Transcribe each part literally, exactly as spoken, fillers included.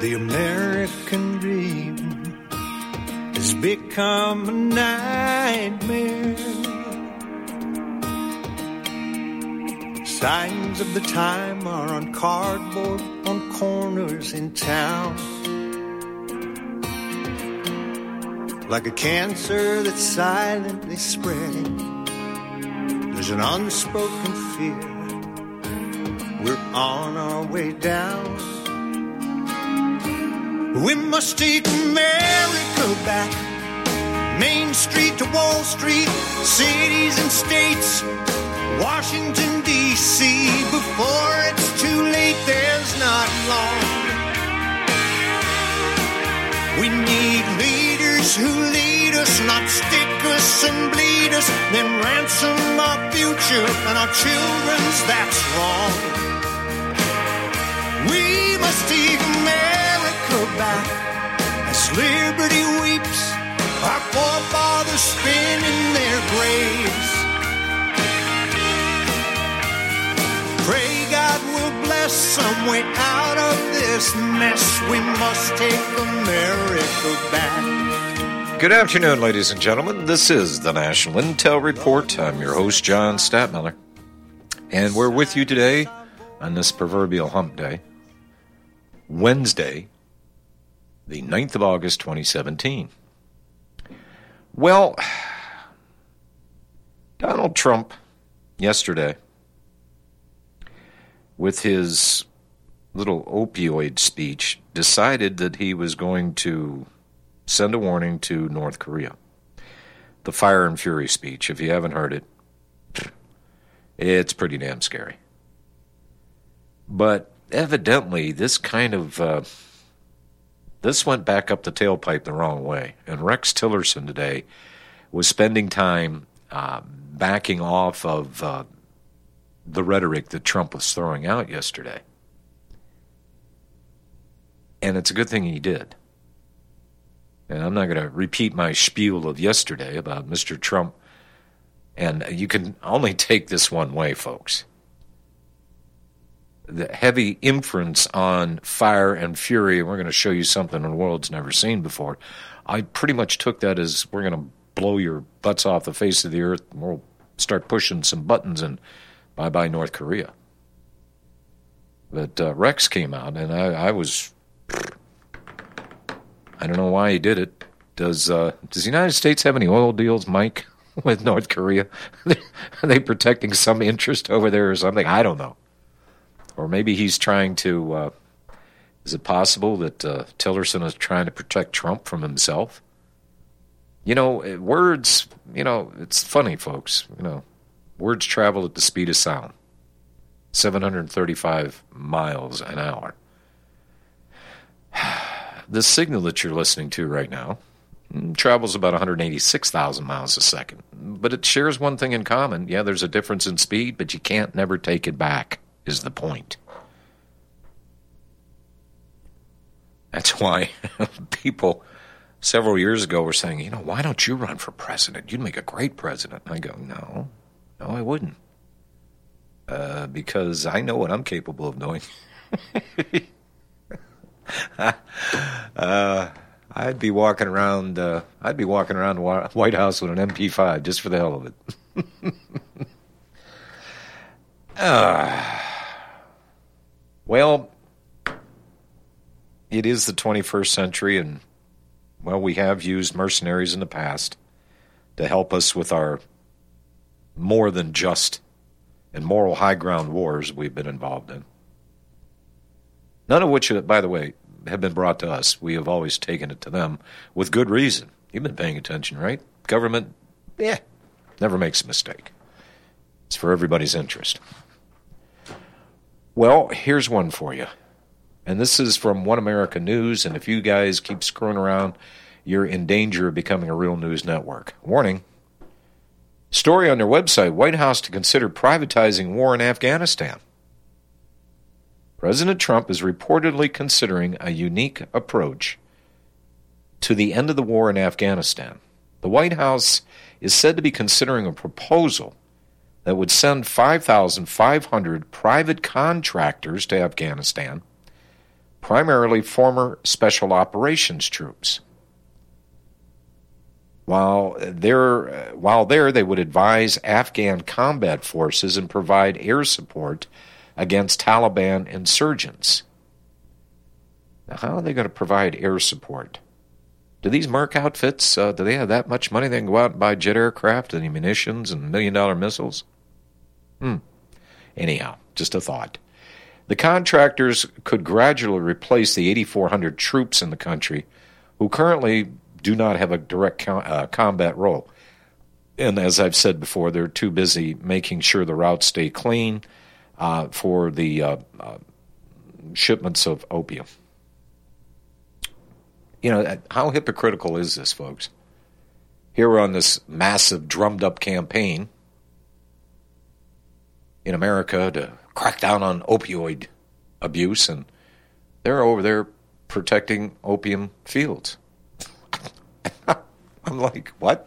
The American dream has become a nightmare. Signs of the time are on cardboard on corners in town. Like a cancer that's silently spreading, there's an unspoken fear. We're on our way down. We must take America back. Main Street to Wall Street, cities and states, Washington, D C Before it's too late, there's not long. We need leaders who lead us, not stick us and bleed us, then ransom our future and our children's, that's wrong. We must take America back as liberty weeps, our forefathers spin in their graves. Pray God will bless some way out of this mess. We must take America back. Good afternoon, ladies and gentlemen. This is the National Intel Report. I'm your host, John Stadtmiller. And we're with you today on this proverbial hump day, Wednesday, the ninth of August, twenty seventeen. Well, Donald Trump, yesterday, with his little opioid speech, decided that he was going to send a warning to North Korea. The Fire and Fury speech, if you haven't heard it, it's pretty damn scary. But evidently, this kind of, uh, this went back up the tailpipe the wrong way. And Rex Tillerson today was spending time uh, backing off of uh, the rhetoric that Trump was throwing out yesterday. And it's a good thing he did. And I'm not going to repeat my spiel of yesterday about Mister Trump. And you can only take this one way, folks. The heavy inference on fire and fury, and we're going to show you something the world's never seen before. I pretty much took that as we're going to blow your butts off the face of the earth. We'll start pushing some buttons and bye-bye North Korea. But uh, Rex came out, and I, I was... I don't know why he did it. Does uh, does the United States have any oil deals, Mike, with North Korea? Are they protecting some interest over there or something? I don't know. Or maybe he's trying to... Uh, is it possible that uh, Tillerson is trying to protect Trump from himself? You know, words, you know, it's funny, folks, you know. Words travel at the speed of sound, seven hundred thirty-five miles an hour. The signal that you're listening to right now travels about one hundred eighty-six thousand miles a second. But it shares one thing in common. Yeah, there's a difference in speed, but you can't never take it back, is the point. That's why people several years ago were saying, you know, why don't you run for president? You'd make a great president. I go, no. No, I wouldn't. Uh, because I know what I'm capable of doing. uh, I'd be walking around. Uh, I'd be walking around the White House with an M P five just for the hell of it. uh, well, it is the twenty-first century, and well, we have used mercenaries in the past to help us with our more than just and moral high ground wars we've been involved in. None of which, by the way, have been brought to us. We have always taken it to them with good reason. You've been paying attention, right? Government, yeah, never makes a mistake. It's for everybody's interest. Well, here's one for you. And this is from One America News, and if you guys keep screwing around, you're in danger of becoming a real news network. Warning. Story on their website, White House to consider privatizing war in Afghanistan. President Trump is reportedly considering a unique approach to the end of the war in Afghanistan. The White House is said to be considering a proposal that would send five thousand five hundred private contractors to Afghanistan primarily former special operations troops. While there, while there, they would advise Afghan combat forces and provide air support against Taliban insurgents. Now, how are they going to provide air support? Do these Merc outfits, uh, do they have that much money they can go out and buy jet aircraft and munitions and million-dollar missiles? Hmm. Anyhow, just a thought. The contractors could gradually replace the eighty-four hundred troops in the country who currently do not have a direct com- uh, combat role. And as I've said before, they're too busy making sure the routes stay clean uh, for the uh, uh, shipments of opium. You know, how hypocritical is this, folks? Here we're on this massive drummed-up campaign in America to crack down on opioid abuse, and they're over there protecting opium fields. I'm like, what?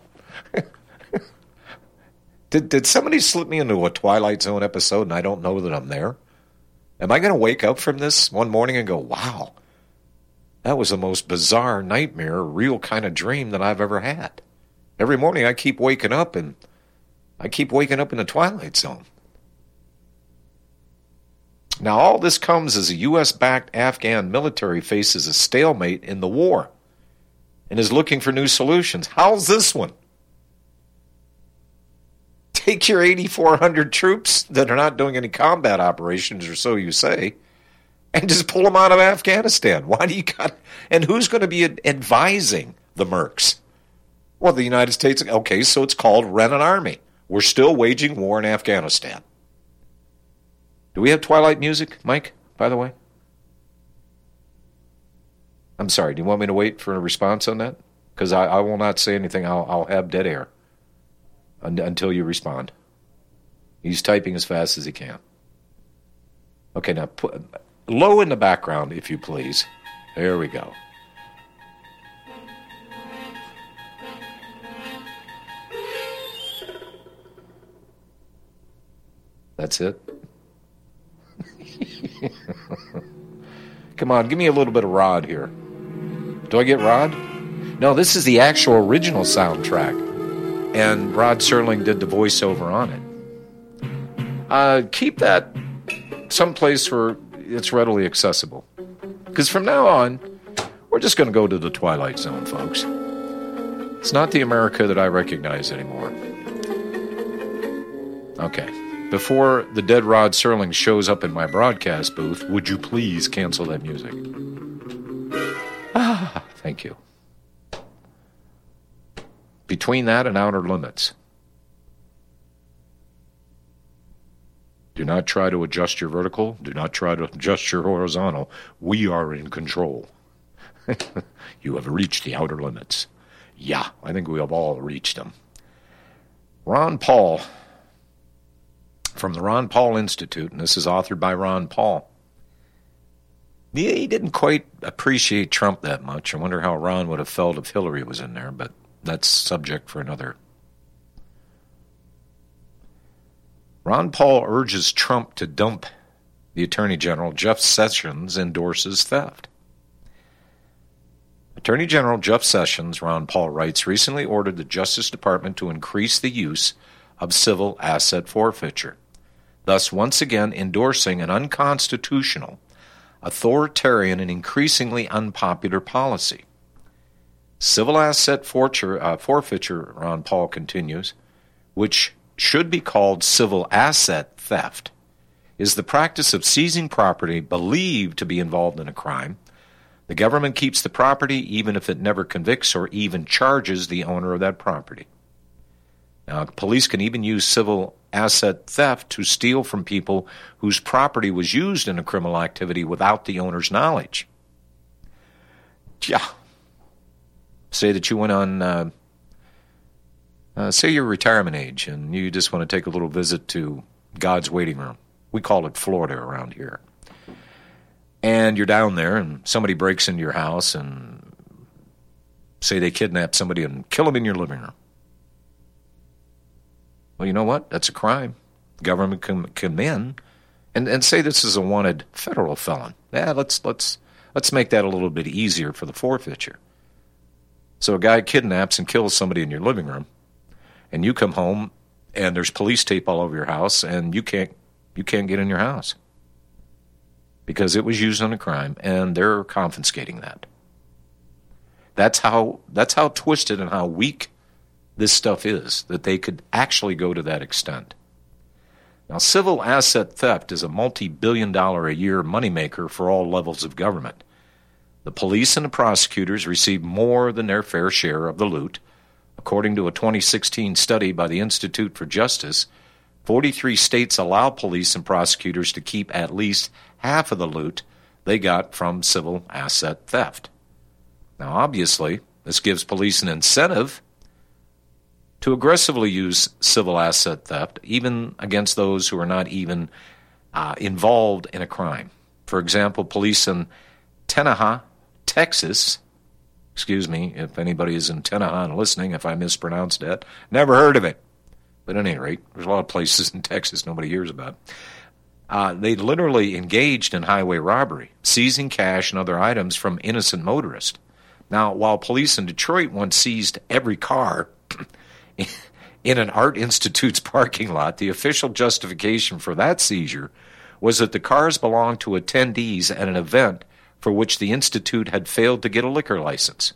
did did somebody slip me into a Twilight Zone episode and I don't know that I'm there? Am I going to wake up from this one morning and go, wow, that was the most bizarre nightmare, real kind of dream that I've ever had? Every morning I keep waking up and I keep waking up in the Twilight Zone. Now, all this comes as a U S-backed Afghan military faces a stalemate in the war and is looking for new solutions. How's this one? Take your eighty-four hundred troops that are not doing any combat operations, or so you say, and just pull them out of Afghanistan. Why do you got... And who's going to be advising the Mercs? Well, the United States. Okay, so it's called rent an army. We're still waging war in Afghanistan. Do we have Twilight music, Mike, by the way? I'm sorry, do you want me to wait for a response on that? Because I, I will not say anything. I'll, I'll have dead air un, until you respond. He's typing as fast as he can. Okay, now, put, low in the background, if you please. There we go. That's it? Come on, give me a little bit of Rod here. Do I get Rod? No, this is the actual original soundtrack. And Rod Serling did the voiceover on it. Uh, keep that someplace where it's readily accessible. Because from now on, we're just going to go to the Twilight Zone, folks. It's not the America that I recognize anymore. Okay. Before the dead Rod Serling shows up in my broadcast booth, would you please cancel that music? Ah, thank you. Between that and Outer Limits. Do not try to adjust your vertical. Do not try to adjust your horizontal. We are in control. You have reached the outer limits. Yeah, I think we have all reached them. Ron Paul, from the Ron Paul Institute, and this is authored by Ron Paul. He didn't quite appreciate Trump that much. I wonder how Ron would have felt if Hillary was in there, but that's subject for another. Ron Paul urges Trump to dump the Attorney General. Jeff Sessions endorses theft. Attorney General Jeff Sessions, Ron Paul writes, recently ordered the Justice Department to increase the use of civil asset forfeiture, thus once again endorsing an unconstitutional, authoritarian, and increasingly unpopular policy. Civil asset forfeiture, uh, forfeiture, Ron Paul continues, which should be called civil asset theft, is the practice of seizing property believed to be involved in a crime. The government keeps the property even if it never convicts or even charges the owner of that property. Now, police can even use civil asset theft to steal from people whose property was used in a criminal activity without the owner's knowledge. Yeah. Say that you went on, uh, uh, say you're retirement age and you just want to take a little visit to God's waiting room. We call it Florida around here. And you're down there and somebody breaks into your house and say they kidnap somebody and kill them in your living room. Well, you know what? That's a crime. The government can come in and, and say this is a wanted federal felon. Yeah, let's let's Let's make that a little bit easier for the forfeiture. So a guy kidnaps and kills somebody in your living room, and you come home and there's police tape all over your house, and you can't you can't get in your house because it was used on a crime, and they're confiscating that. That's how that's how twisted and how weak this stuff is, that they could actually go to that extent. Now, civil asset theft is a multi-billion dollar a year moneymaker for all levels of government. The police and the prosecutors receive more than their fair share of the loot. According to a twenty sixteen study by the Institute for Justice, forty-three states allow police and prosecutors to keep at least half of the loot they got from civil asset theft. Now, obviously, this gives police an incentive to aggressively use civil asset theft, even against those who are not even uh, involved in a crime. For example, police in Tenaha, Texas, excuse me if anybody is in Tenaha and listening, if I mispronounced that, never heard of it. But at any rate, there's a lot of places in Texas nobody hears about. Uh, they literally engaged in highway robbery, seizing cash and other items from innocent motorists. Now, while police in Detroit once seized every car in an art institute's parking lot, the official justification for that seizure was that the cars belonged to attendees at an event for which the institute had failed to get a liquor license.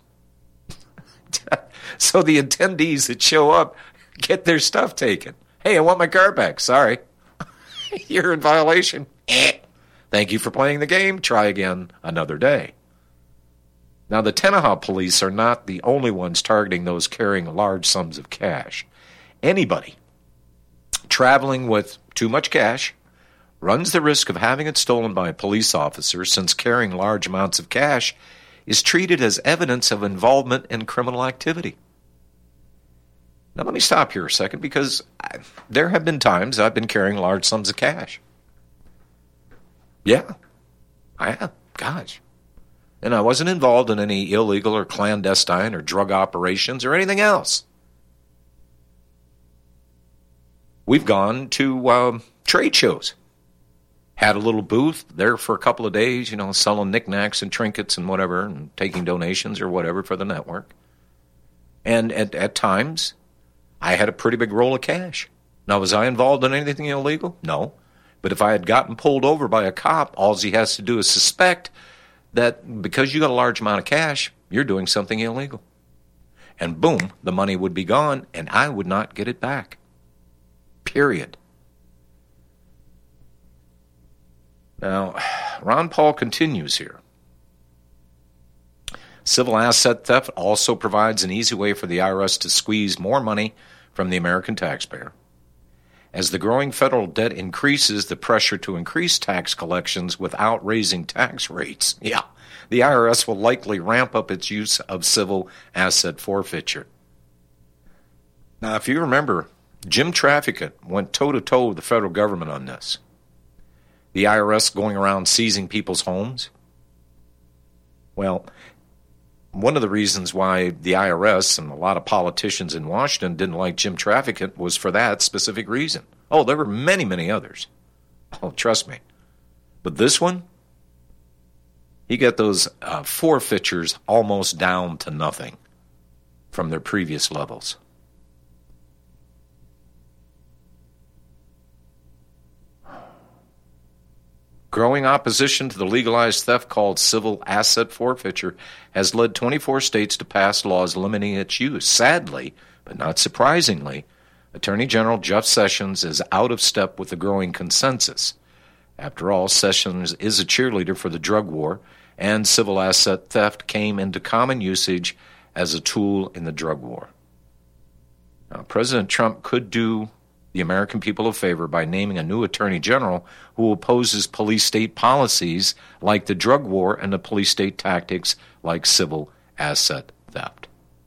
So the attendees that show up get their stuff taken. Hey, I want my car back. Sorry. You're in violation. Thank you for playing the game. Try again another day. Now, the Tenaha police are not the only ones targeting those carrying large sums of cash. Anybody traveling with too much cash runs the risk of having it stolen by a police officer, since carrying large amounts of cash is treated as evidence of involvement in criminal activity. Now, let me stop here a second, because I, there have been times I've been carrying large sums of cash. Yeah, I have. Gosh. And I wasn't involved in any illegal or clandestine or drug operations or anything else. We've gone to uh, trade shows. Had a little booth there for a couple of days, you know, selling knickknacks and trinkets and whatever, and taking donations or whatever for the network. And at, at times, I had a pretty big roll of cash. Now, was I involved in anything illegal? No. But if I had gotten pulled over by a cop, all he has to do is suspect that because you got a large amount of cash, you're doing something illegal. And boom, the money would be gone, and I would not get it back. Period. Now, Ron Paul continues here. Civil asset theft also provides an easy way for the I R S to squeeze more money from the American taxpayer. As the growing federal debt increases the pressure to increase tax collections without raising tax rates, yeah, the I R S will likely ramp up its use of civil asset forfeiture. Now, if you remember, Jim Traficant went toe-to-toe with the federal government on this. The I R S going around seizing people's homes. Well, one of the reasons why the I R S and a lot of politicians in Washington didn't like Jim Traficant was for that specific reason. Oh, there were many, many others. Oh, trust me. But this one, he got those uh, forfeitures almost down to nothing from their previous levels. Growing opposition to the legalized theft called civil asset forfeiture has led twenty-four states to pass laws limiting its use. Sadly, but not surprisingly, Attorney General Jeff Sessions is out of step with the growing consensus. After all, Sessions is a cheerleader for the drug war, and civil asset theft came into common usage as a tool in the drug war. Now, President Trump could do the American people a favor by naming a new attorney general who opposes police-state policies like the drug war and the police-state tactics like civil asset theft.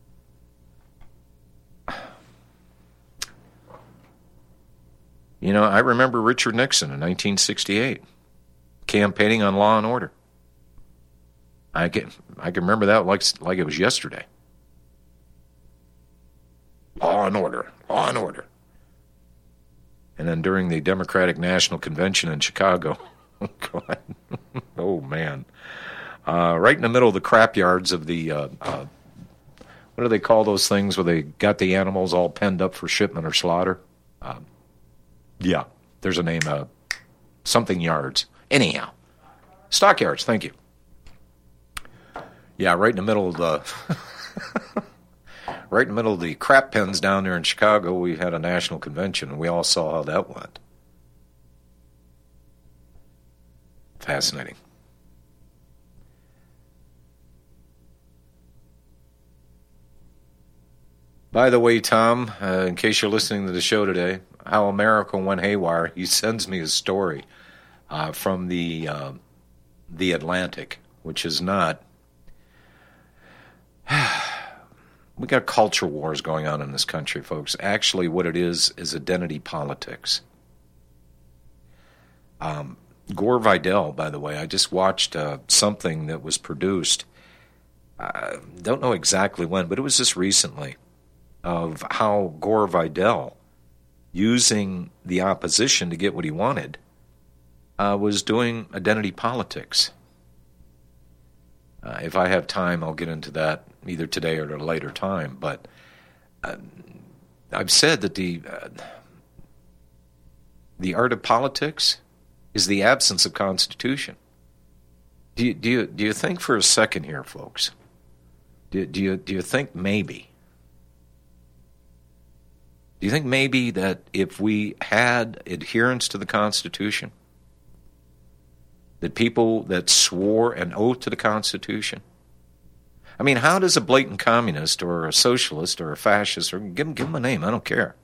You know, I remember Richard Nixon in nineteen sixty-eight campaigning on law and order. I can, I can remember that like, like it was yesterday. Law and order, law and order. And then during the Democratic National Convention in Chicago, oh, God, oh, man, Uh, right in the middle of the crap yards of the, uh, uh, what do they call those things where they got the animals all penned up for shipment or slaughter? Uh, yeah, there's a name, uh, something yards. Anyhow, stockyards, thank you. Yeah, right in the middle of the, right in the middle of the crap pens down there in Chicago, we had a national convention, and we all saw how that went. Fascinating. By the way, Tom, uh, in case you're listening to the show today, How America Went Haywire, he sends me a story uh, from the uh, the Atlantic, which is not... We got culture wars going on in this country, folks. Actually, what it is is identity politics. Um, Gore Vidal, by the way, I just watched uh, something that was produced, I don't know exactly when, but it was just recently, of how Gore Vidal, using the opposition to get what he wanted, uh, was doing identity politics. Uh, if I have time, I'll get into that either today or at a later time. But uh, I've said that the uh, the art of politics is the absence of constitution. Do you do you do you think for a second here, folks? Do do you do you think maybe? Do you think maybe that if we had adherence to the Constitution, that people that swore an oath to the Constitution, I mean, how does a blatant communist or a socialist or a fascist, or give them, give them a name, I don't care.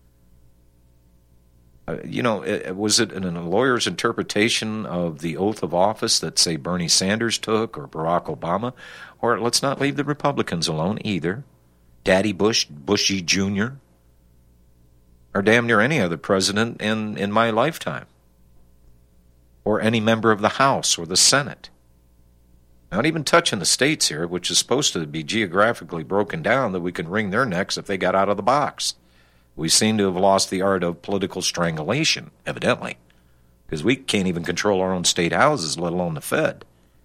Uh, you know, it, was it in a lawyer's interpretation of the oath of office that, say, Bernie Sanders took or Barack Obama? Or let's not leave the Republicans alone either. Daddy Bush, Bushy Junior, or damn near any other president in, in my lifetime. Or any member of the House or the Senate. Not even touching the states here, which is supposed to be geographically broken down that we can wring their necks if they got out of the box. We seem to have lost the art of political strangulation, evidently, because we can't even control our own state houses, let alone the Fed.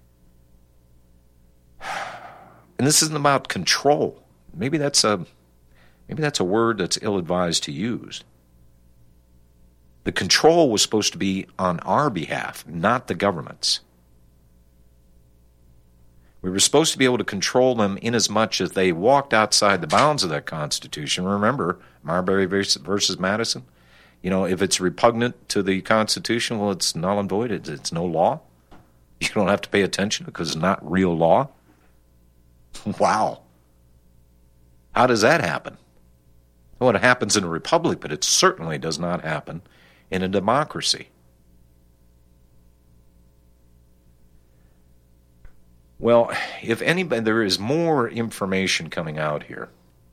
And this isn't about control. Maybe that's a maybe that's a word that's ill-advised to use. The control was supposed to be on our behalf, not the government's. We were supposed to be able to control them inasmuch as they walked outside the bounds of that Constitution. Remember, Marbury versus Madison? You know, if it's repugnant to the Constitution, well, it's null and void. It's, it's no law. You don't have to pay attention because it's not real law. Wow. How does that happen? Well, it happens in a republic, but it certainly does not happen in a democracy. Well, if anybody, there is more information coming out here.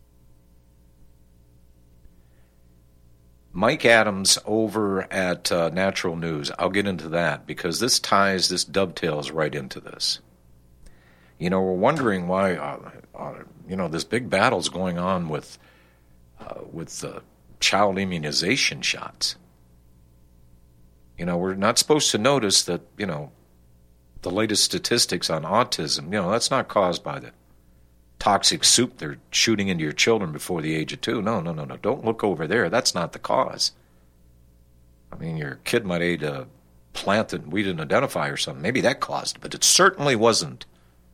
Mike Adams over at uh, Natural News, I'll get into that because this ties, this dovetails right into this. You know, we're wondering why, uh, uh, you know, this big battle's going on with, uh, with uh, child immunization shots. You know, we're not supposed to notice that, you know, the latest statistics on autism, you know, that's not caused by the toxic soup they're shooting into your children before the age of two. No, no, no, no. Don't look over there. That's not the cause. I mean, your kid might eat a plant that we didn't identify or something. Maybe that caused it, but it certainly wasn't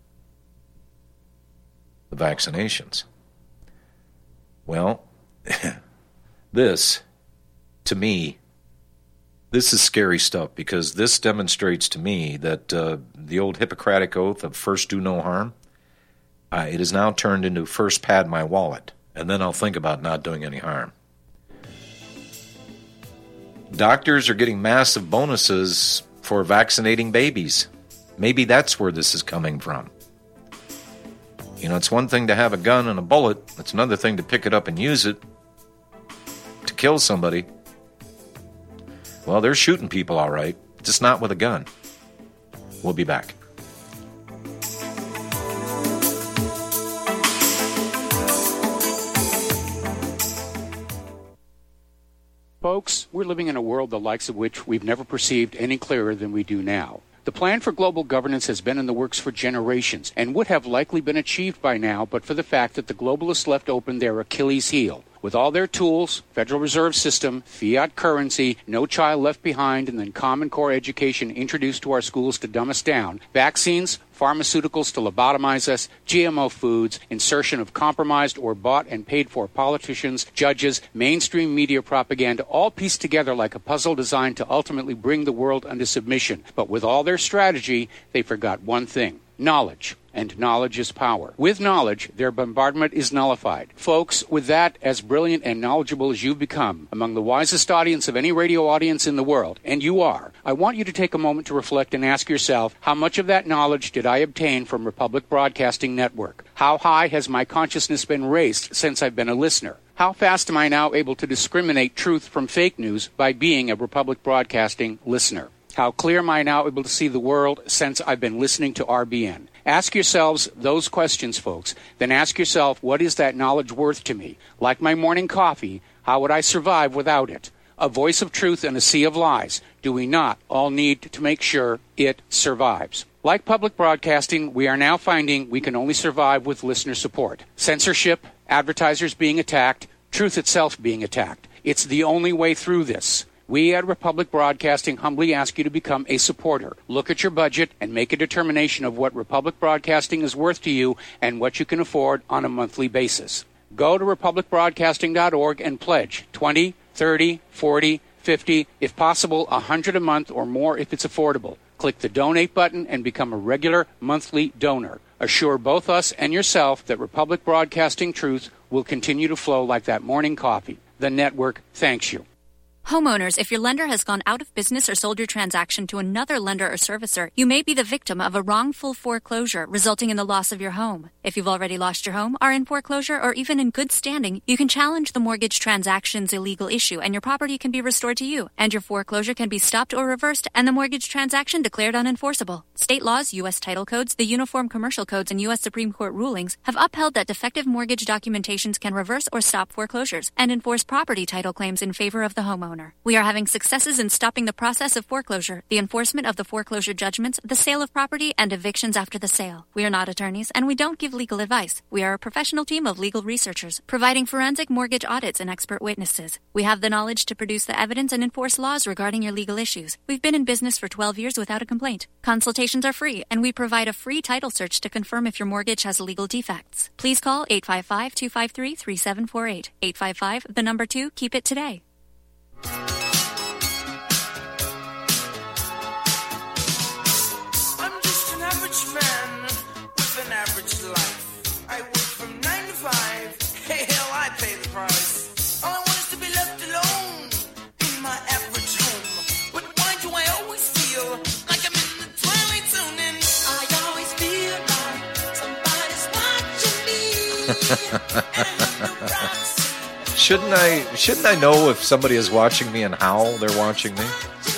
the vaccinations. Well, this, to me, this is scary stuff because this demonstrates to me that uh, the old Hippocratic oath of first do no harm, uh, it is now turned into first pad my wallet, and then I'll think about not doing any harm. Doctors are getting massive bonuses for vaccinating babies. Maybe that's where this is coming from. You know, it's one thing to have a gun and a bullet. It's another thing to pick it up and use it to kill somebody. Well, they're shooting people all right, just not with a gun. We'll be back. Folks, we're living in a world the likes of which we've never perceived any clearer than we do now. The plan for global governance has been in the works for generations and would have likely been achieved by now but for the fact that the globalists left open their Achilles heel. With all their tools, Federal Reserve System, fiat currency, no child left behind, and then Common Core education introduced to our schools to dumb us down, vaccines, pharmaceuticals to lobotomize us, G M O foods, insertion of compromised or bought and paid for politicians, judges, mainstream media propaganda, all pieced together like a puzzle designed to ultimately bring the world under submission. But with all their strategy, they forgot one thing: knowledge. And knowledge is power. With knowledge, their bombardment is nullified. Folks, with that, as brilliant and knowledgeable as you've become, among the wisest audience of any radio audience in the world, and you are, I want you to take a moment to reflect and ask yourself, how much of that knowledge did I obtain from Republic Broadcasting Network? How high has my consciousness been raised since I've been a listener? How fast am I now able to discriminate truth from fake news by being a Republic Broadcasting listener? How clear am I now able to see the world since I've been listening to R B N? Ask yourselves those questions, folks. Then ask yourself, what is that knowledge worth to me? Like my morning coffee, how would I survive without it? A voice of truth in a sea of lies. Do we not all need to make sure it survives? Like public broadcasting, we are now finding we can only survive with listener support. Censorship, advertisers being attacked, truth itself being attacked. It's the only way through this. We at Republic Broadcasting humbly ask you to become a supporter. Look at your budget and make a determination of what Republic Broadcasting is worth to you and what you can afford on a monthly basis. Go to republic broadcasting dot org and pledge twenty, thirty, forty, fifty, if possible one hundred a month or more if it's affordable. Click the donate button and become a regular monthly donor. Assure both us and yourself that Republic Broadcasting truth will continue to flow like that morning coffee. The network thanks you. Homeowners, if your lender has gone out of business or sold your transaction to another lender or servicer, you may be the victim of a wrongful foreclosure resulting in the loss of your home. If you've already lost your home, are in foreclosure, or even in good standing, you can challenge the mortgage transaction's illegal issue and your property can be restored to you, and your foreclosure can be stopped or reversed and the mortgage transaction declared unenforceable. State laws, U S title codes, the Uniform Commercial Codes, and U S Supreme Court rulings have upheld that defective mortgage documentations can reverse or stop foreclosures and enforce property title claims in favor of the homeowner. We are having successes in stopping the process of foreclosure, the enforcement of the foreclosure judgments, the sale of property, and evictions after the sale. We are not attorneys, and we don't give legal advice. We are a professional team of legal researchers, providing forensic mortgage audits and expert witnesses. We have the knowledge to produce the evidence and enforce laws regarding your legal issues. We've been in business for twelve years without a complaint. Consultations are free, and we provide a free title search to confirm if your mortgage has legal defects. Please call eight five five, two five three, three seven four eight. eight five five, the number two, keep it today. I'm just an average man with an average life. I work from nine to five. Hey, hell, I pay the price. All I want is to be left alone in my average home. But why do I always feel like I'm in the twilight zone? And I always feel like somebody's watching me. And the rocks. Shouldn't I shouldn't I know if somebody is watching me and how they're watching me?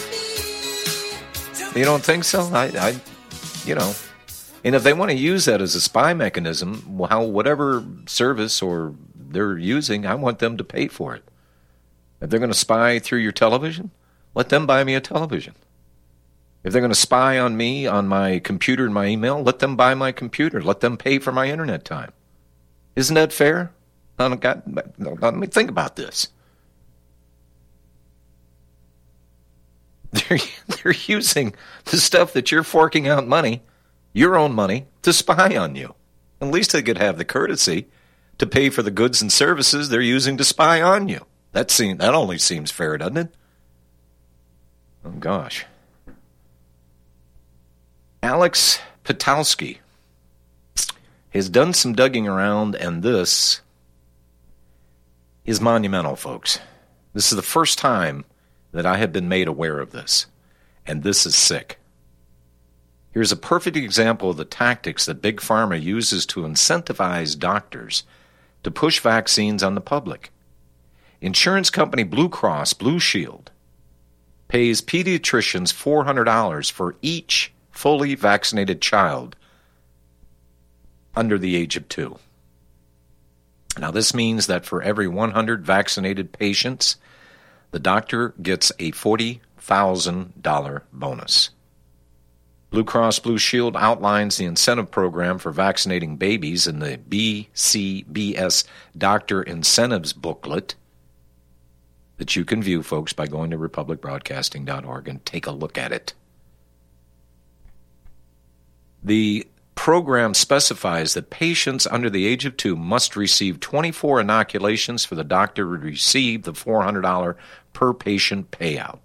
You don't think so? I, I you know, and if they want to use that as a spy mechanism, how whatever service or they're using, I want them to pay for it. If they're going to spy through your television, let them buy me a television. If they're going to spy on me, on my computer and my email, let them buy my computer. Let them pay for my internet time. Isn't that fair? God, let me think about this. They're, they're using the stuff that you're forking out money, your own money, to spy on you. At least they could have the courtesy to pay for the goods and services they're using to spy on you. That seem, that only seems fair, doesn't it? Oh, gosh. Alex Patowski has done some digging around, and this is monumental, folks. This is the first time that I have been made aware of this, and this is sick. Here's a perfect example of the tactics that Big Pharma uses to incentivize doctors to push vaccines on the public. Insurance company Blue Cross Blue Shield pays pediatricians four hundred dollars for each fully vaccinated child under the age of two. Now, this means that for every one hundred vaccinated patients, the doctor gets a forty thousand dollars bonus. Blue Cross Blue Shield outlines the incentive program for vaccinating babies in the B C B S Doctor Incentives booklet that you can view, folks, by going to republic broadcasting dot org and take a look at it. The program specifies that patients under the age of two must receive twenty-four inoculations for the doctor to receive the four hundred dollars per patient payout.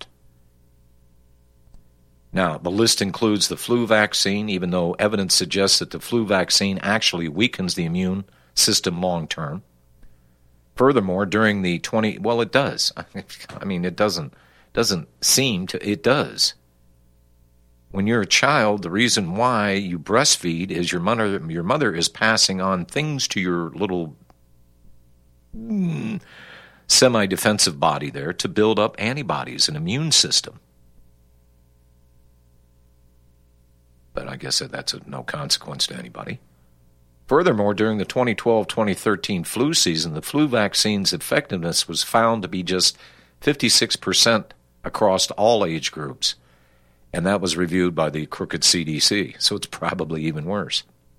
Now, the list includes the flu vaccine, even though evidence suggests that the flu vaccine actually weakens the immune system long term. Furthermore, during the twenty, well, it does. I mean, it doesn't doesn't seem to, it does. When you're a child, the reason why you breastfeed is your mother, your mother is passing on things to your little mm, semi-defensive body there to build up antibodies and immune system. But I guess that's of no consequence to anybody. Furthermore, during the twenty twelve twenty thirteen flu season, the flu vaccine's effectiveness was found to be just fifty-six percent across all age groups. And that was reviewed by the crooked C D C, so it's probably even worse.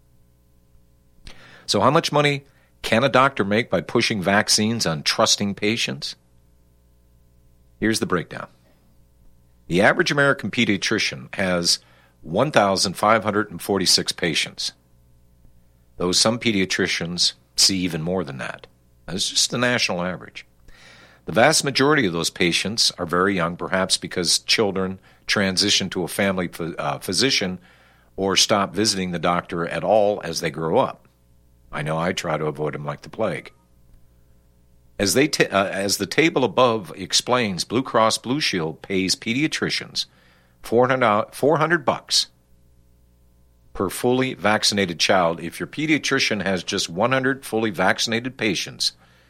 So how much money can a doctor make by pushing vaccines on trusting patients? Here's the breakdown. The average American pediatrician has one thousand five hundred forty-six patients, though some pediatricians see even more than that. That's just the national average. The vast majority of those patients are very young, perhaps because children transition to a family uh, physician or stop visiting the doctor at all as they grow up. I know I try to avoid them like the plague. As they ta- uh, as the table above explains, Blue Cross Blue Shield pays pediatricians four hundred bucks per fully vaccinated child. If your pediatrician has just one hundred fully vaccinated patients,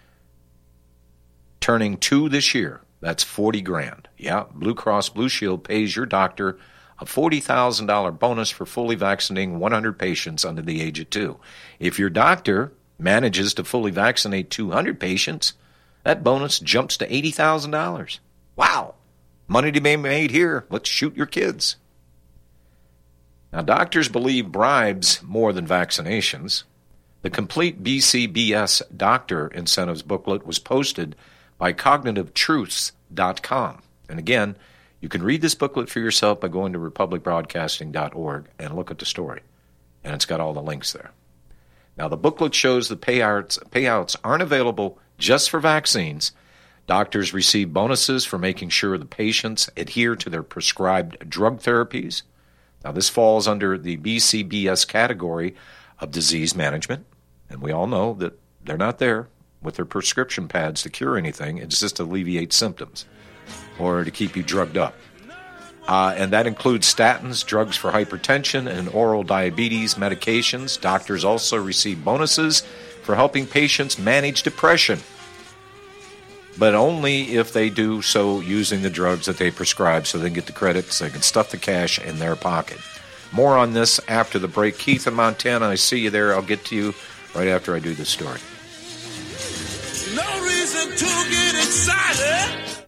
turning two this year, that's forty grand. Yeah, Blue Cross Blue Shield pays your doctor a forty thousand dollars bonus for fully vaccinating one hundred patients under the age of two. If your doctor manages to fully vaccinate two hundred patients, that bonus jumps to eighty thousand dollars. Wow! Money to be made here. Let's shoot your kids. Now, doctors believe bribes more than vaccinations. The complete B C B S Doctor Incentives booklet was posted by cognitive truths dot com. And again, you can read this booklet for yourself by going to republic broadcasting dot org and look at the story. And it's got all the links there. Now, the booklet shows the payouts, payouts aren't available just for vaccines. Doctors receive bonuses for making sure the patients adhere to their prescribed drug therapies. Now, this falls under the B C B S category of disease management. And we all know that they're not there with their prescription pads to cure anything. It's just to alleviate symptoms or to keep you drugged up. Uh, and that includes statins, drugs for hypertension, and oral diabetes medications. Doctors also receive bonuses for helping patients manage depression, but only if they do so using the drugs that they prescribe so they can get the credit so they can stuff the cash in their pocket. More on this after the break. Keith in Montana, I see you there. I'll get to you right after I do this story. No reason to get excited.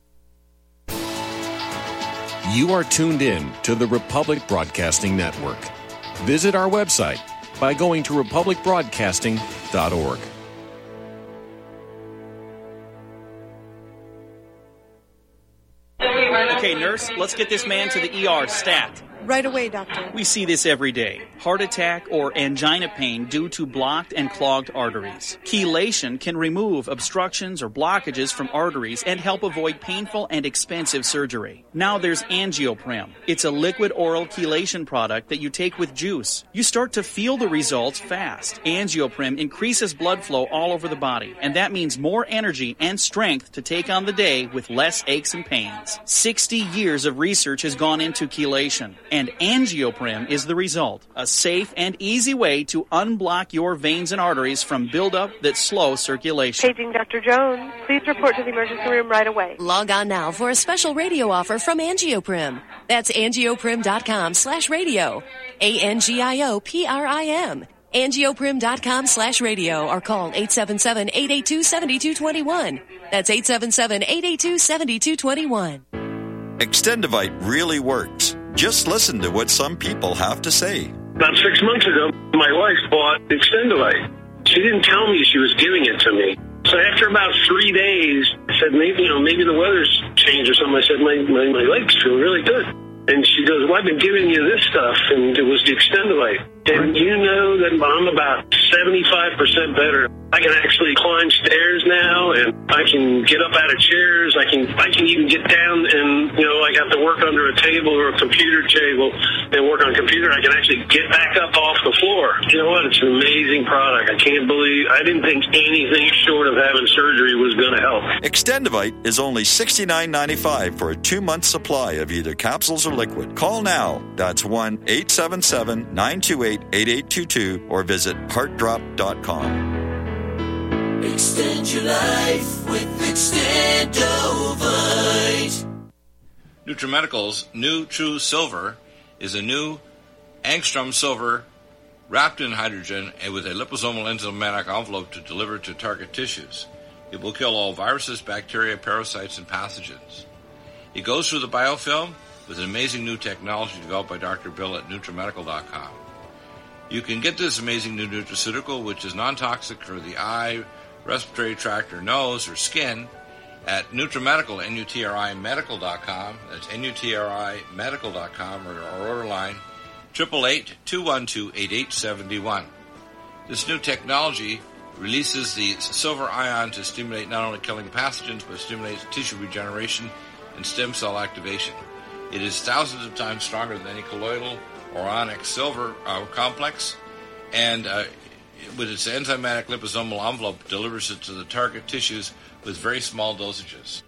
You are tuned in to the Republic Broadcasting Network. Visit our website by going to republic broadcasting dot org. Okay, nurse, let's get this man to the E R stat. Right away, doctor. We see this every day. Heart attack or angina pain due to blocked and clogged arteries. Chelation can remove obstructions or blockages from arteries and help avoid painful and expensive surgery. Now there's Angioprim. It's a liquid oral chelation product that you take with juice. You start to feel the results fast. Angioprim increases blood flow all over the body, and that means more energy and strength to take on the day with less aches and pains. sixty years of research has gone into chelation, and Angioprim is the result. A safe and easy way to unblock your veins and arteries from buildup that slow circulation. Paging Doctor Jones. Please report to the emergency room right away. Log on now for a special radio offer from Angioprim. That's angioprim.com slash radio. A N G I O P R I M. angioprim.com slash radio or call eight seven seven, eight eight two, seven two two one. That's eight seven seven, eight eight two, seven two two one. Extendivite really works. Just listen to what some people have to say. About six months ago, my wife bought Extendivite. She didn't tell me she was giving it to me. So after about three days, I said, maybe, you know, maybe the weather's changed or something. I said, my, my, my legs feel really good. And she goes, well, I've been giving you this stuff, and it was the Extendivite. And you know that I'm about seventy-five percent better. I can actually climb stairs now, and I can get up out of chairs. I can I can even get down and, you know, I have to work under a table or a computer table and work on a computer. I can actually get back up off the floor. You know what? It's an amazing product. I can't believe, I didn't think anything short of having surgery was going to help. Extendivite is only sixty-nine ninety-five for a two-month supply of either capsules or liquid. Call now. That's one eight seven seven, nine two eight, eight eight two two or visit heart drop dot com. Extend your life with Extendovite. NutriMedical's new True Silver is a new angstrom silver wrapped in hydrogen and with a liposomal enzymatic envelope to deliver to target tissues. It will kill all viruses, bacteria, parasites, and pathogens. It goes through the biofilm with an amazing new technology developed by Doctor Bill at NutriMedical dot com. You can get this amazing new nutraceutical, which is non-toxic for the eye, respiratory tract, or nose, or skin, at NutriMedical, N U T R I medical dot com. That's N U T R I medical dot com, or our order line, eight eight eight, two one two, eight eight seven one. This new technology releases the silver ion to stimulate not only killing pathogens, but stimulates tissue regeneration and stem cell activation. It is thousands of times stronger than any colloidal or ionic silver uh, complex, and uh, with its enzymatic liposomal envelope, delivers it to the target tissues with very small dosages.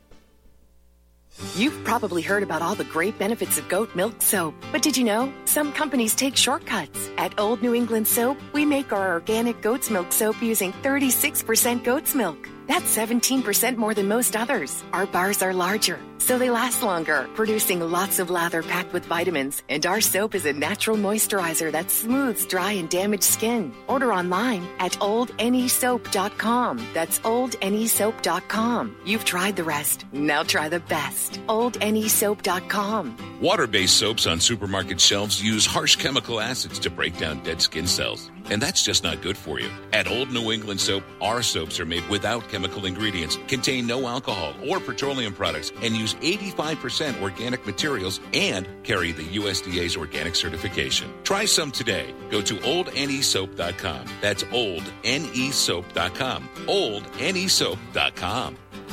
You've probably heard about all the great benefits of goat milk soap, but did you know some companies take shortcuts? At Old New England Soap, we make our organic goat's milk soap using thirty-six percent goat's milk. That's seventeen percent more than most others. Our bars are larger, so they last longer, producing lots of lather packed with vitamins. And our soap is a natural moisturizer that smooths dry and damaged skin. Order online at old n e soap dot com. That's old n e soap dot com. You've tried the rest. Now try the best. old n e soap dot com. Water-based soaps on supermarket shelves use harsh chemical acids to break down dead skin cells. And that's just not good for you. At Old New England Soap, our soaps are made without chemical ingredients, contain no alcohol or petroleum products, and use eighty-five percent organic materials and carry the U S D A's organic certification. Try some today. Go to old n e soap dot com. That's old n e soap dot com. old n e soap dot com.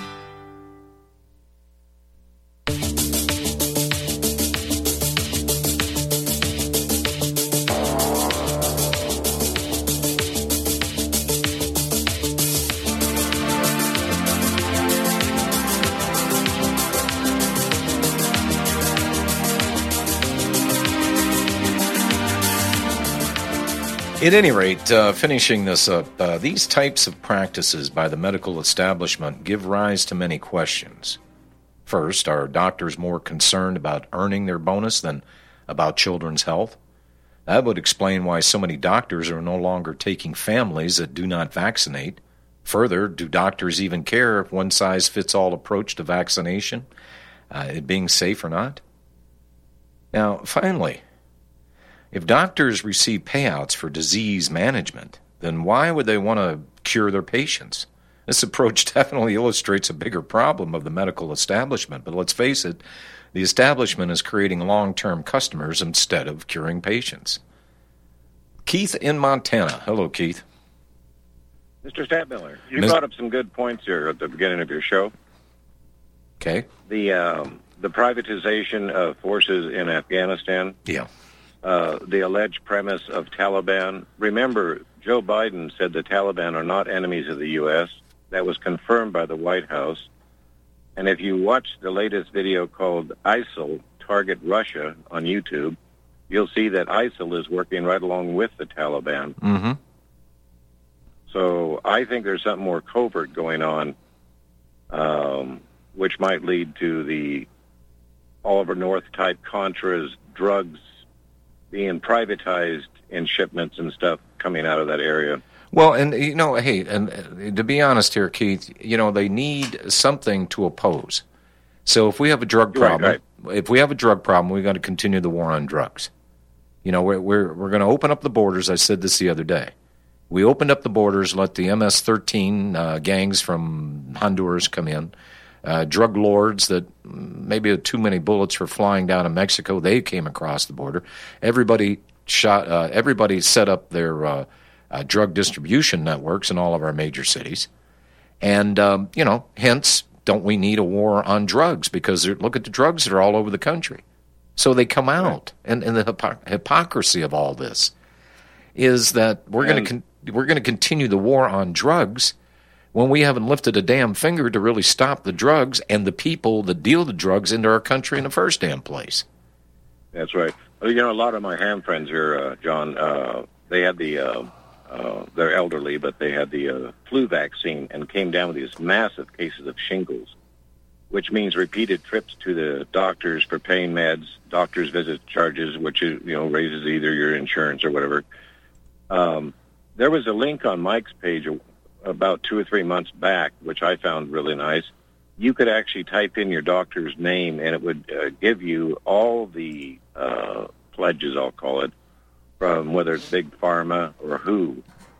At any rate, uh, finishing this up, uh, these types of practices by the medical establishment give rise to many questions. First, are doctors more concerned about earning their bonus than about children's health? That would explain why so many doctors are no longer taking families that do not vaccinate. Further, do doctors even care if one-size-fits-all approach to vaccination, uh, it being safe or not? Now, finally, if doctors receive payouts for disease management, then why would they want to cure their patients? This approach definitely illustrates a bigger problem of the medical establishment, but let's face it, the establishment is creating long-term customers instead of curing patients. Keith in Montana. Hello, Keith. Mister Stadtmiller, you Miz- brought up some good points here at the beginning of your show. Okay. The um, the privatization of forces in Afghanistan. Yeah. Uh, the alleged premise of Taliban. Remember, Joe Biden said the Taliban are not enemies of the U S. That was confirmed by the White House. And if you watch the latest video called ISIL Target Russia on YouTube, you'll see that ISIL is working right along with the Taliban. Mm-hmm. So I think there's something more covert going on, um, which might lead to the Oliver North-type Contras, drugs being privatized in shipments and stuff coming out of that area. Well, and, you know, hey, and uh, to be honest here, Keith, you know, they need something to oppose. So if we have a drug Right, problem, right. if we have a drug problem, we've got to continue the war on drugs. You know, we're we're, we're going to open up the borders. I said this the other day. We opened up the borders, let the M S thirteen uh, gangs from Honduras come in. Uh, drug lords that maybe too many bullets were flying down in Mexico, they came across the border. Everybody shot. Uh, everybody set up their uh, uh, drug distribution networks in all of our major cities. And, um, you know, hence, don't we need a war on drugs? Because look at the drugs that are all over the country. So they come out. And, and the hypo- hypocrisy of all this is that we're going to con- we're going to continue the war on drugs when we haven't lifted a damn finger to really stop the drugs and the people that deal the drugs into our country in the first damn place. That's right. Well, you know, a lot of my ham friends here, uh, John, uh, they had the, uh, uh, they're elderly, but they had the uh, flu vaccine and came down with these massive cases of shingles, which means repeated trips to the doctors for pain meds, doctor's visit charges, which, is, you know, raises either your insurance or whatever. Um, there was a link on Mike's page about two or three months back, which I found really nice. You could actually type in your doctor's name, and it would uh, give you all the uh, pledges, I'll call it, from whether it's Big Pharma or who.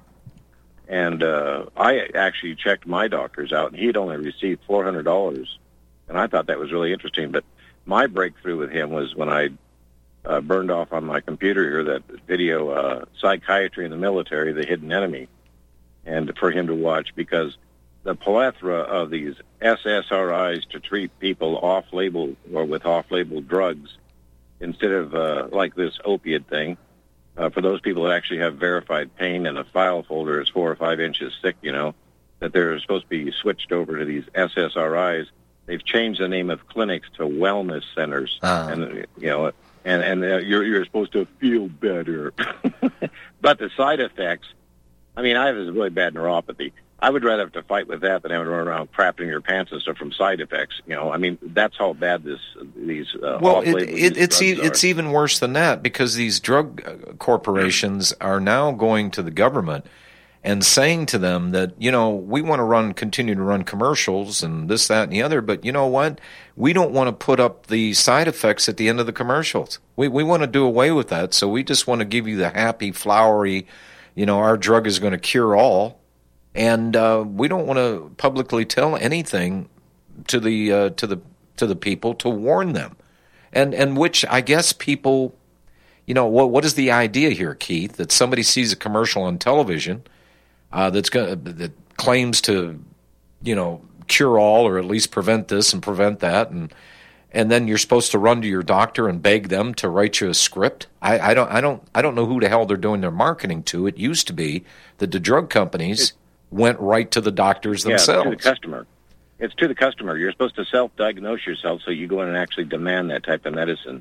And uh, I actually checked my doctor's out, and he'd only received four hundred dollars, and I thought that was really interesting. But my breakthrough with him was when I uh, burned off on my computer here that video, uh, Psychiatry in the Military, The Hidden Enemy, and for him to watch, because the plethora of these S S R Is to treat people off-label or with off-label drugs instead of uh, like this opiate thing, uh, for those people that actually have verified pain and a file folder is four or five inches thick, you know, that they're supposed to be switched over to these S S R Is. They've changed the name of clinics to wellness centers, uh. and you know, and and uh, you're you're supposed to feel better, but the side effects. I mean, I have this really bad neuropathy. I would rather have to fight with that than having to run around crapping your pants and stuff from side effects. You know, I mean, that's how bad this these uh, well, it, it, it, it's e- it's even worse than that, because these drug corporations are now going to the government and saying to them that, you know, we want to run, continue to run commercials and this, that, and the other, but you know what? We don't want to put up the side effects at the end of the commercials. We we want to do away with that, so we just want to give you the happy, flowery, you know, our drug is going to cure all, and uh, we don't want to publicly tell anything to the uh, to the to the people to warn them, and and which I guess people, you know, what what is the idea here, Keith? That somebody sees a commercial on television uh, that's going that claims to, you know, cure all or at least prevent this and prevent that, and and then you're supposed to run to your doctor and beg them to write you a script. I, I don't, I don't, I don't know who the hell they're doing their marketing to. It used to be that the drug companies it, went right to the doctors themselves. Yeah, to the customer. It's to the customer. You're supposed to self-diagnose yourself, so you go in and actually demand that type of medicine.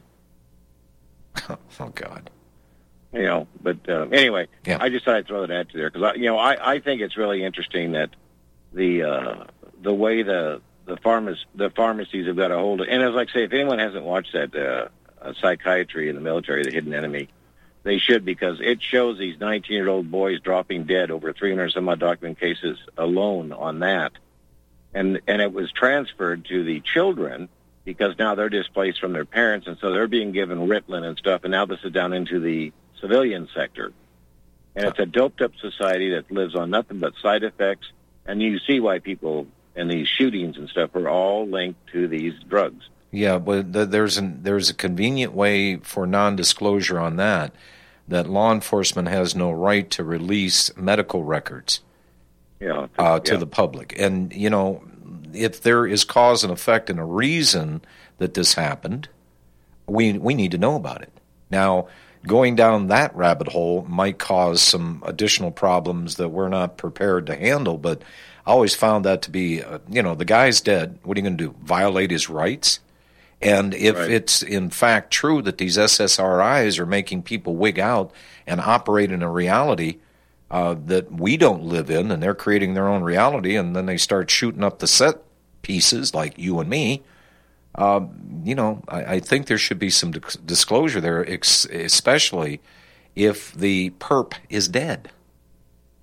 Oh God. You know, but uh, anyway, yeah. I just thought I'd throw that out there because you know I, I think it's really interesting that the uh, the way the The, pharma- the pharmacies have got a hold of, and as I say, if anyone hasn't watched that uh, uh, Psychiatry in the Military, The Hidden Enemy, they should, because it shows these nineteen-year-old boys dropping dead, over three hundred some odd document cases alone on that, and and it was transferred to the children because now they're displaced from their parents, and so they're being given Ritalin and stuff, and now this is down into the civilian sector, and it's a doped-up society that lives on nothing but side effects, and you see why people. And these shootings and stuff are all linked to these drugs. Yeah, but there's an there's a convenient way for non-disclosure on that, that law enforcement has no right to release medical records yeah, uh, to yeah. the public. And, you know, if there is cause and effect and a reason that this happened, we we need to know about it. Now, going down that rabbit hole might cause some additional problems that we're not prepared to handle, but I always found that to be, uh, you know, the guy's dead. What are you going to do? Violate his rights? And if right. it's in fact true that these S S R Is are making people wig out and operate in a reality uh, that we don't live in, and they're creating their own reality, and then they start shooting up the set pieces like you and me, uh, you know, I, I think there should be some dis- disclosure there, ex- especially if the perp is dead.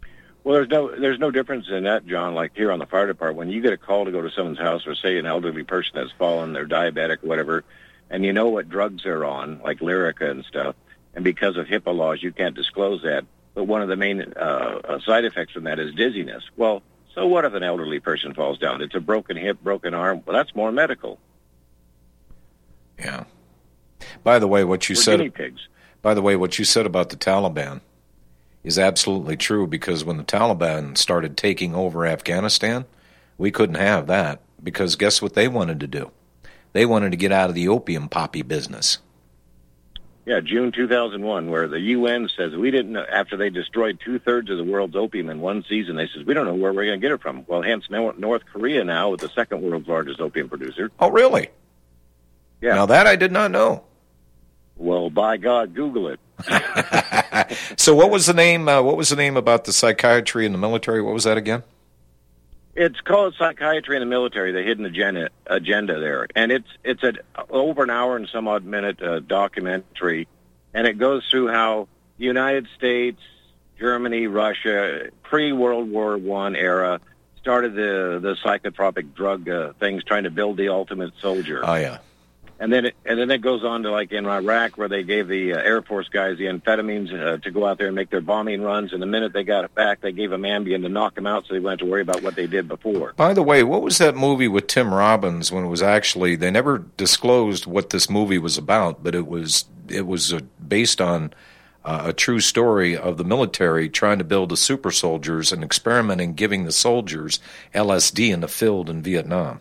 Well, there's no there's no difference in that, John. Like here on the fire department, when you get a call to go to someone's house, or say an elderly person has fallen, they're diabetic or whatever, and you know what drugs they're on, like Lyrica and stuff, and because of HIPAA laws, you can't disclose that. But one of the main uh, side effects from that is dizziness. Well, so what if an elderly person falls down? It's a broken hip, broken arm. Well, that's more medical. Yeah. By the way, what you We're said. guinea pigs. By the way, what you said about the Taliban is absolutely true, because when the Taliban started taking over Afghanistan, we couldn't have that, because guess what they wanted to do? They wanted to get out of the opium poppy business. Yeah, June two thousand one, where the U N says we didn't know, after they destroyed two-thirds of the world's opium in one season, they says, we don't know where we're going to get it from. Well, hence North Korea now with the second world's largest opium producer. Oh, really? Yeah. Now that I did not know. Well, by God, Google it. So what was the name, uh, what was the name about the psychiatry in the military? What was that again? It's called Psychiatry in the Military, the Hidden Agenda, agenda there. And it's it's a, over an hour and some odd minute uh, documentary, and it goes through how the United States, Germany, Russia, pre-World War One era, started the, the psychotropic drug uh, things, trying to build the ultimate soldier. Oh, yeah. And then, it, and then it goes on to like in Iraq, where they gave the uh, Air Force guys the amphetamines uh, to go out there and make their bombing runs. And the minute they got it back, they gave them Ambien to knock them out, so they wouldn't have to worry about what they did before. By the way, what was that movie with Tim Robbins when it was actually, they never disclosed what this movie was about, but it was it was uh, based on uh, a true story of the military trying to build the super soldiers and experimenting giving the soldiers L S D in the field in Vietnam.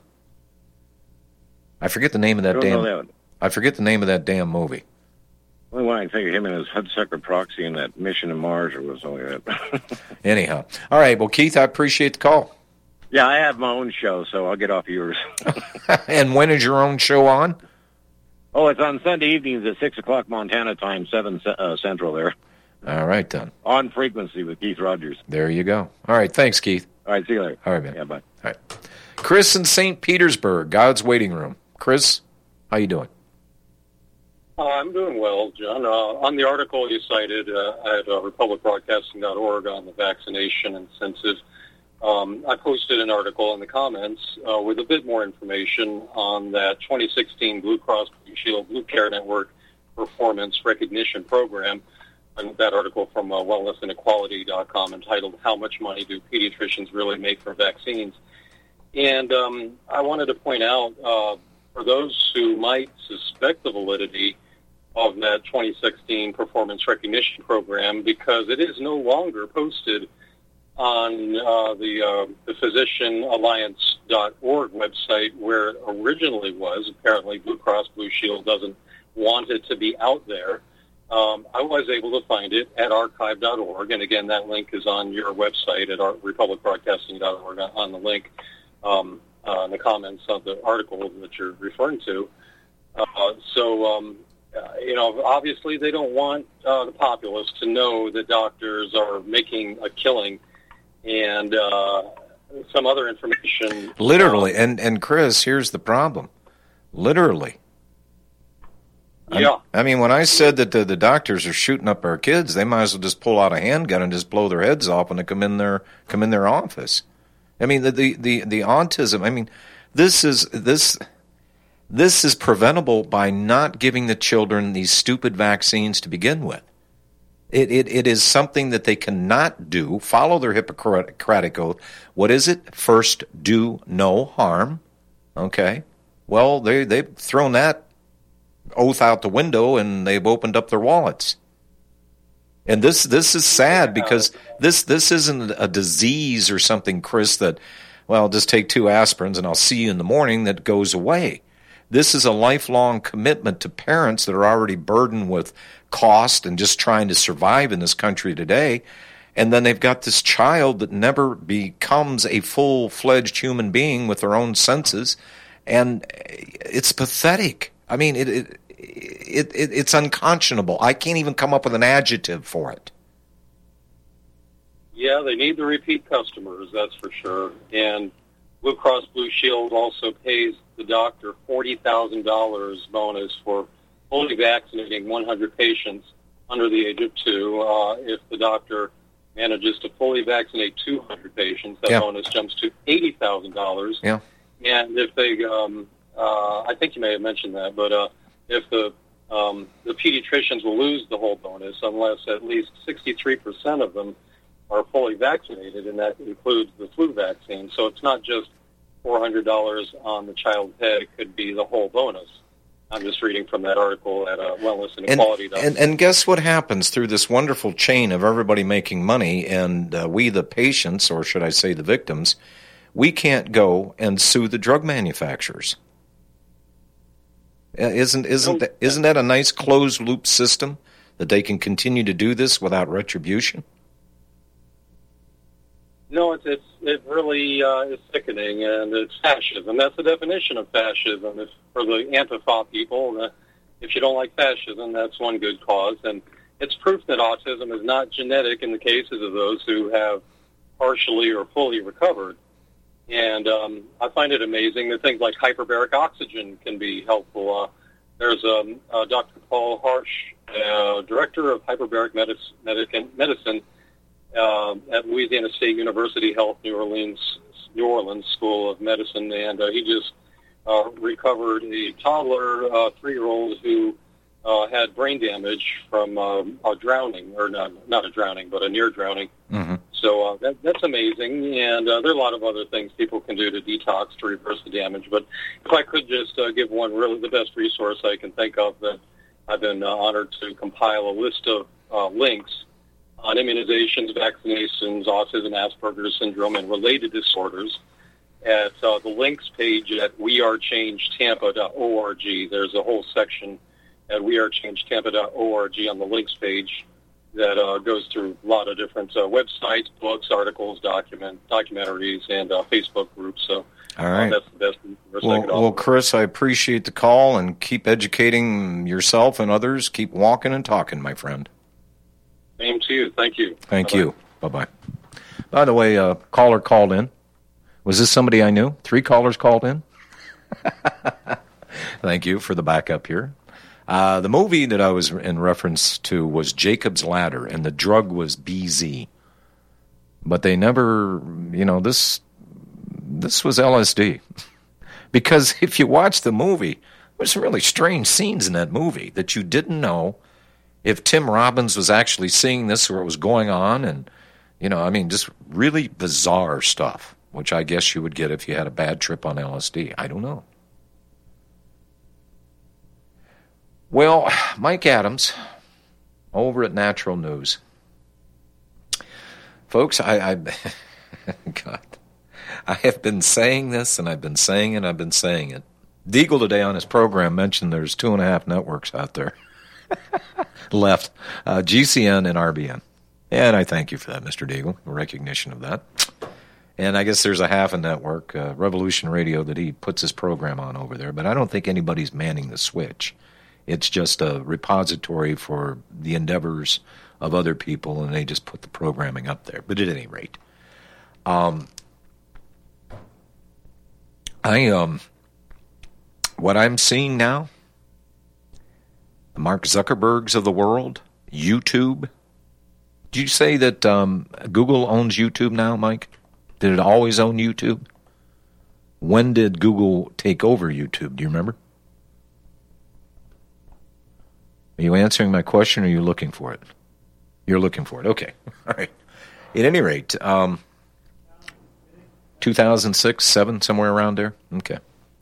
I forget the name of that Don't damn. know that. I forget the name of that damn movie. Only one I can think of him and his Hudsucker Proxy in that Mission to Mars, or was only that. Anyhow, all right. Well, Keith, I appreciate the call. Yeah, I have my own show, so I'll get off yours. And when is your own show on? Oh, it's on Sunday evenings at six o'clock Montana time, seven uh, Central there. All right, then. On Frequency with Keith Rogers. There you go. All right, thanks, Keith. All right, see you later. All right, man. Yeah, bye. All right. Chris in Saint Petersburg, God's Waiting Room. Chris, how you doing? Uh, I'm doing well, John. Uh, on the article you cited uh, at uh, republic broadcasting dot org on the vaccination incentive, um, I posted an article in the comments uh, with a bit more information on that twenty sixteen Blue Cross Blue Shield Blue Care Network Performance Recognition Program. And that article from uh, wellness inequality dot com entitled "How Much Money Do Pediatricians Really Make from Vaccines?" And um, I wanted to point out, uh, for those who might suspect the validity of that twenty sixteen performance recognition program, because it is no longer posted on uh, the, uh, the physician alliance dot org website where it originally was. Apparently Blue Cross Blue Shield doesn't want it to be out there. Um, I was able to find it at archive dot org, and again, that link is on your website at our republic broadcasting dot org on the link. Um, uh, in the comments of the article that you're referring to. Uh, so, um, uh, you know, obviously they don't want uh, the populace to know that doctors are making a killing, and uh, some other information. Literally, and, and Chris, here's the problem. Literally. Yeah. I, I mean, when I said that the, the doctors are shooting up our kids, they might as well just pull out a handgun and just blow their heads off when they come in their, come in their office. I mean, the, the, the, the autism, I mean, this is this this is preventable by not giving the children these stupid vaccines to begin with. It, it it is something that they cannot do. Follow their Hippocratic oath. What is it? First, do no harm. Okay. Well, they they've thrown that oath out the window and they've opened up their wallets. And this this is sad because this this isn't a disease or something, Chris, that, well, just take two aspirins and I'll see you in the morning, that goes away. This is a lifelong commitment to parents that are already burdened with cost and just trying to survive in this country today. And then they've got this child that never becomes a full-fledged human being with their own senses. And it's pathetic. I mean, it, it It, it, it's unconscionable. I can't even come up with an adjective for it. Yeah, they need the repeat customers, that's for sure. And Blue Cross Blue Shield also pays the doctor forty thousand dollars bonus for fully vaccinating one hundred patients under the age of two uh, if the doctor manages to fully vaccinate two hundred patients, that yeah. bonus jumps to eighty thousand dollars. Yeah. And if they, um, uh, I think you may have mentioned that, but uh, if the um, the pediatricians will lose the whole bonus unless at least sixty-three percent of them are fully vaccinated, and that includes the flu vaccine. So it's not just four hundred dollars on the child's head. It could be the whole bonus. I'm just reading from that article at uh, wellness and equality dot com. And, and guess what happens through this wonderful chain of everybody making money, and uh, we, the patients, or should I say the victims, we can't go and sue the drug manufacturers. Uh, isn't isn't that, isn't that a nice closed loop system that they can continue to do this without retribution? No, it's, it's it really uh, is sickening, and it's fascism. That's the definition of fascism. It's for the Antifa people. Uh, if you don't like fascism, that's one good cause. And it's proof that autism is not genetic in the cases of those who have partially or fully recovered. And um, I find it amazing that things like hyperbaric oxygen can be helpful. Uh, there's um, uh, Doctor Paul Harsh, uh, director of hyperbaric medicine, medicine Uh, at Louisiana State University Health New Orleans New Orleans School of Medicine, and uh, he just uh, recovered a toddler, uh, three-year-old who uh, had brain damage from uh, a drowning, or not, not a drowning, but a near drowning. Mm-hmm. So uh, that, that's amazing, and uh, there are a lot of other things people can do to detox to reverse the damage. But if I could just uh, give one, really the best resource I can think of that I've been uh, honored to compile a list of uh, links on immunizations, vaccinations, autism, Asperger's syndrome, and related disorders at uh, the links page at we are change tampa dot org. There's a whole section at we are change tampa dot org on the links page that uh, goes through a lot of different uh, websites, books, articles, document documentaries, and uh, Facebook groups. So all right. uh, that's the best resource I Well, could well, offer. Chris, I appreciate the call, and keep educating yourself and others. Keep walking and talking, my friend. Same to you. Thank you. Thank Bye-bye. you. Bye-bye. By the way, a caller called in. Was this somebody I knew? Three callers called in? Thank you for the backup here. Uh, the movie that I was in reference to was Jacob's Ladder, and the drug was B Z. But they never, you know, this this was L S D. Because if you watch the movie, there's some really strange scenes in that movie that you didn't know if Tim Robbins was actually seeing this or what was going on. And, you know, I mean, just really bizarre stuff, which I guess you would get if you had a bad trip on L S D. I don't know. Well, Mike Adams, over at Natural News. Folks, I, I God, I have been saying this, and I've been saying it, I've been saying it. Deagle today on his program mentioned there's two and a half networks out there left, uh, G C N and R B N. And I thank you for that, Mister Deagle, a recognition of that. And I guess there's a half a network, uh, Revolution Radio, that he puts his program on over there. But I don't think anybody's manning the switch. It's just a repository for the endeavors of other people, and they just put the programming up there. But at any rate, um, I um, what I'm seeing now, the Mark Zuckerbergs of the world, YouTube. Did you say that um, Google owns YouTube now, Mike? Did it always own YouTube? When did Google take over YouTube? Do you remember? Are you answering my question, or are you looking for it? You're looking for it. Okay. All right. At any rate, um, two thousand six, seven, somewhere around there? Okay.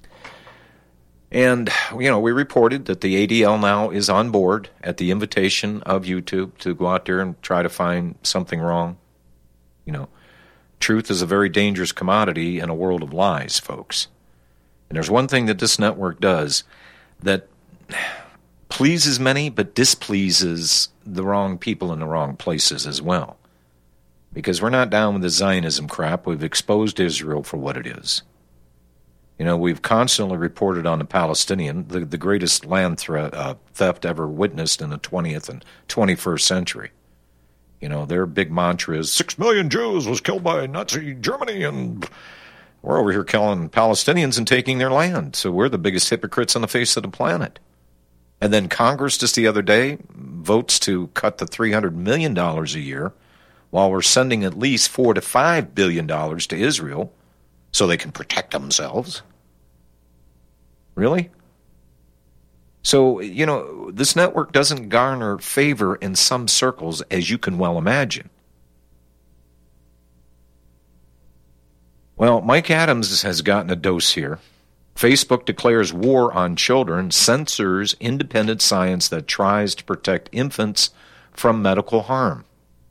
And, you know, we reported that the A D L now is on board at the invitation of YouTube to go out there and try to find something wrong. You know, truth is a very dangerous commodity in a world of lies, folks. And there's one thing that this network does that pleases many but displeases the wrong people in the wrong places as well. Because we're not down with the Zionism crap. We've exposed Israel for what it is. You know, we've constantly reported on the Palestinian, the, the greatest land threat, uh, theft ever witnessed in the twentieth and twenty-first century. You know, their big mantra is, six million Jews was killed by Nazi Germany, and we're over here killing Palestinians and taking their land. So we're the biggest hypocrites on the face of the planet. And then Congress just the other day votes to cut the three hundred million dollars a year while we're sending at least four to five billion dollars to Israel so they can protect themselves. Really? So, you know, this network doesn't garner favor in some circles, as you can well imagine. Well, Mike Adams has gotten a dose here. Facebook declares war on children, censors independent science that tries to protect infants from medical harm.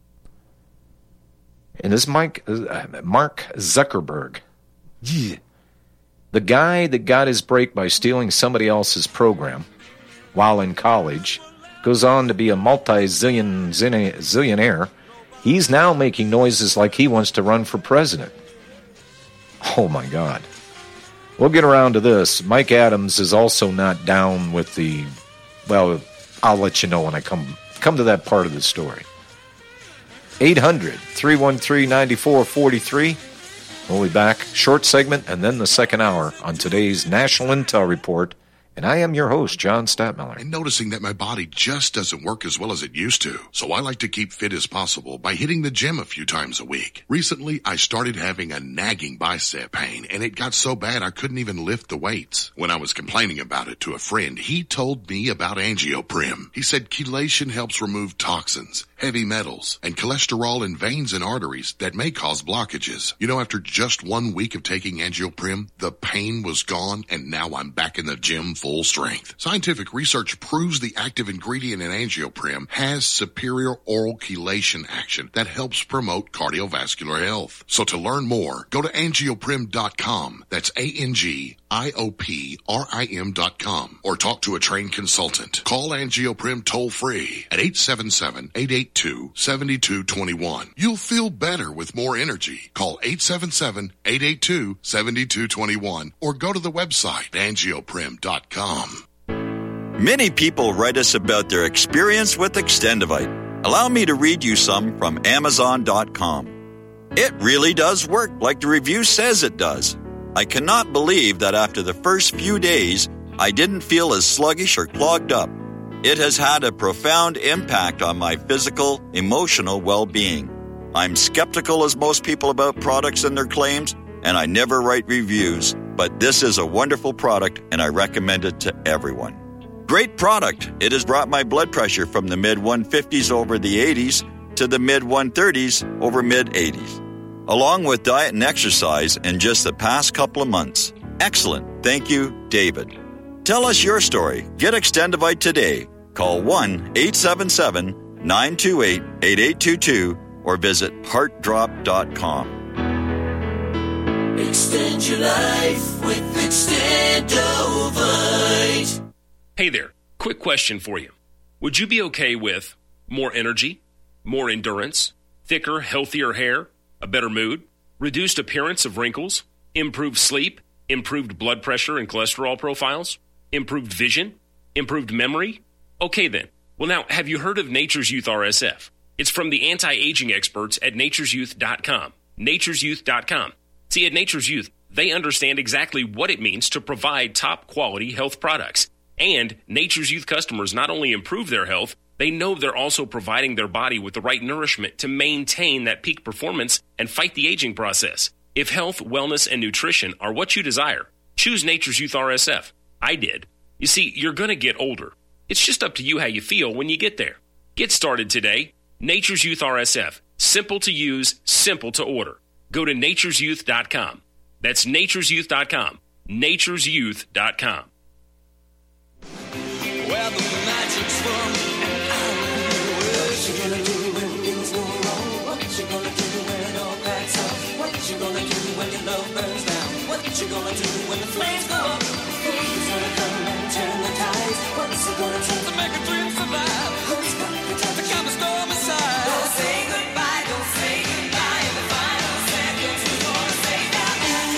And this Mike, uh, Mark Zuckerberg, yeah, the guy that got his break by stealing somebody else's program while in college, goes on to be a multi-zillion zillionaire. He's now making noises like he wants to run for president. Oh, my God. We'll get around to this. Mike Adams is also not down with the, well, I'll let you know when I come come to that part of the story. eight hundred, three one three, nine four four three. We'll be back. Short segment and then the second hour on today's National Intel Report. And I am your host, John Stadtmiller. I'm noticing that my body just doesn't work as well as it used to. So I like to keep fit as possible by hitting the gym a few times a week. Recently, I started having a nagging bicep pain, and it got so bad I couldn't even lift the weights. When I was complaining about it to a friend, he told me about Angioprim. He said chelation helps remove toxins, heavy metals, and cholesterol in veins and arteries that may cause blockages. You know, after just one week of taking Angioprim, the pain was gone, and now I'm back in the gym full full strength. Scientific research proves the active ingredient in Angioprim has superior oral chelation action that helps promote cardiovascular health. So to learn more, go to angioprim dot com. That's A N G I O P R I M dot com. Or talk to a trained consultant. Call Angioprim toll free at eight seven seven, eight eight two, seven two two one. You'll feel better with more energy. Call eight seven seven, eight eight two, seven two two one or go to the website angioprim dot com. Many people write us about their experience with Extendivite. Allow me to read you some from amazon dot com. It really does work like the review says it does. I cannot believe that after the first few days, I didn't feel as sluggish or clogged up. It has had a profound impact on my physical, emotional well-being. I'm skeptical as most people about products and their claims, and I never write reviews, but this is a wonderful product and I recommend it to everyone. Great product. It has brought my blood pressure from the mid one fifties over the eighties to the mid one thirties over mid eighties, along with diet and exercise in just the past couple of months. Excellent. Thank you, David. Tell us your story. Get Extendivite today. Call one eight seven seven, nine two eight, eight eight two two or visit heart drop dot com. Extend your life with Extendovite. Hey there, quick question for you. Would you be okay with more energy, more endurance, thicker, healthier hair, a better mood, reduced appearance of wrinkles, improved sleep, improved blood pressure and cholesterol profiles, improved vision, improved memory? Okay then. Well now, have you heard of Nature's Youth R S F? It's from the anti-aging experts at natures youth dot com. natures youth dot com. See, at Nature's Youth, they understand exactly what it means to provide top-quality health products. And Nature's Youth customers not only improve their health, they know they're also providing their body with the right nourishment to maintain that peak performance and fight the aging process. If health, wellness, and nutrition are what you desire, choose Nature's Youth R S F. I did. You see, you're going to get older. It's just up to you how you feel when you get there. Get started today. Nature's Youth R S F. Simple to use, simple to order. Go to natures youth dot com. That's natures youth dot com. natures youth dot com. Where the magic's from, and I know what you gonna do when things go wrong. What you gonna do when it all backs up? What you gonna do when your love burns down? What you gonna do when the flames go up? Who's gonna come and turn the tides? What's it gonna take to make a dream survive? Who's gonna protect the calm storm aside? Don't say goodbye, don't say goodbye. In the final seconds, who's gonna say that?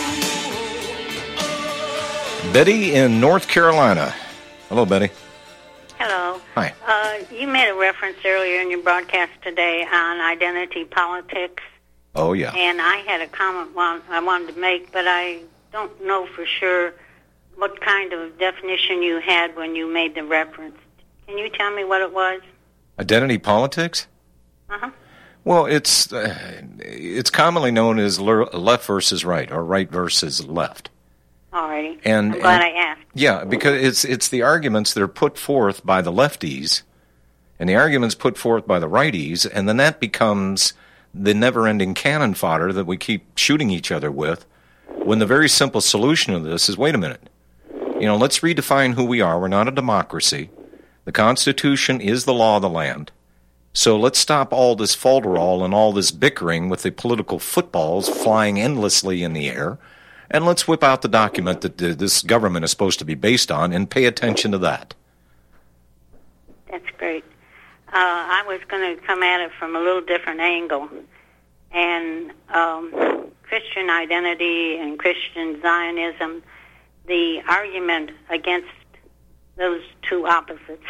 Betty in North Carolina. Hello, Betty. Hello. Hi. Uh, you made a reference earlier in your broadcast today on identity politics. Oh, yeah. And I had a comment one I wanted to make, but I don't know for sure what kind of definition you had when you made the reference. Can you tell me what it was? Identity politics? Uh-huh. Well, it's uh, it's commonly known as le- left versus right, or right versus left. All righty. And, I'm glad and, I asked. Yeah, because it's it's the arguments that are put forth by the lefties and the arguments put forth by the righties, and then that becomes the never-ending cannon fodder that we keep shooting each other with, when the very simple solution of this is, wait a minute, you know, let's redefine who we are. We're not a democracy. The Constitution is the law of the land. So let's stop all this falderall and all this bickering with the political footballs flying endlessly in the air, and let's whip out the document that this government is supposed to be based on and pay attention to that. That's great. Uh, I was going to come at it from a little different angle. And um, Christian identity and Christian Zionism, the argument against those two opposites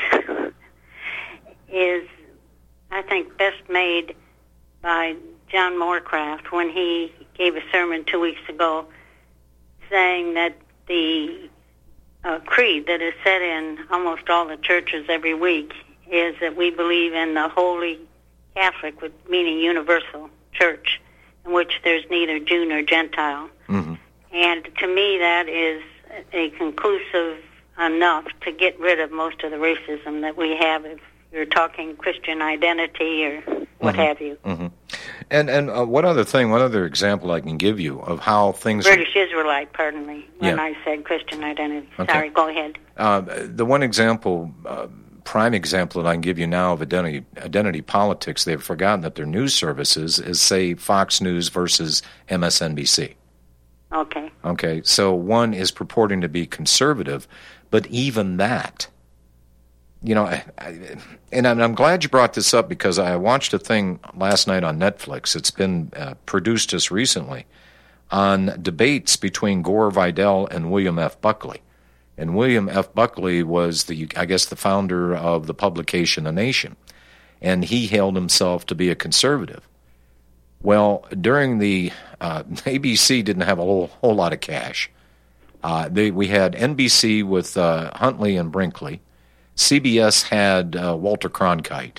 is, I think, best made by John Morecraft when he gave a sermon two weeks ago saying that the uh, creed that is said in almost all the churches every week is that we believe in the Holy Catholic, meaning universal church, in which there's neither Jew nor Gentile. Mm-hmm. And to me, that is a conclusive enough to get rid of most of the racism that we have if you're talking Christian identity or what mm-hmm. have you. Mm-hmm. And and uh, one other thing, one other example I can give you of how things... British Israelite, pardon me, when yeah. I said Christian identity. Okay. Sorry, go ahead. Uh, the one example, uh, prime example that I can give you now of identity, identity politics, they've forgotten that their news services is, say, Fox News versus M S N B C. Okay. Okay, so one is purporting to be conservative, but even that... You know, I, I, and I'm, I'm glad you brought this up because I watched a thing last night on Netflix. It's been uh, produced just recently on debates between Gore Vidal and William F. Buckley. And William F. Buckley was, the, I guess, the founder of the publication The Nation. And he hailed himself to be a conservative. Well, during the, uh, A B C didn't have a whole, whole lot of cash. Uh, they, we had N B C with uh, Huntley and Brinkley. C B S had uh, Walter Cronkite.